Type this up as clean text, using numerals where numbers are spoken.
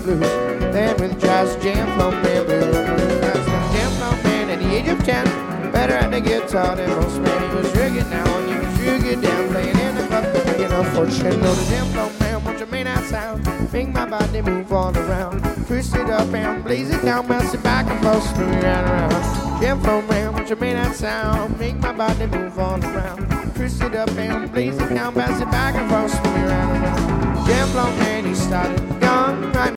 blues. Then with jazz jam flow man blues. That's the jam flow man at the age of 10. Better at the guitar than most men. He was real good now and he was real good down. Playing in the club to bring enough fortune. Know the jam flow man, won't you make that sound? Make my body move all around. Twist it up and blaze it down. Bounce it back and forth, spin it right around. Jam flow man, won't you make that sound? Make my body move all around. Twist it up and blaze it down. Bounce it back and forth.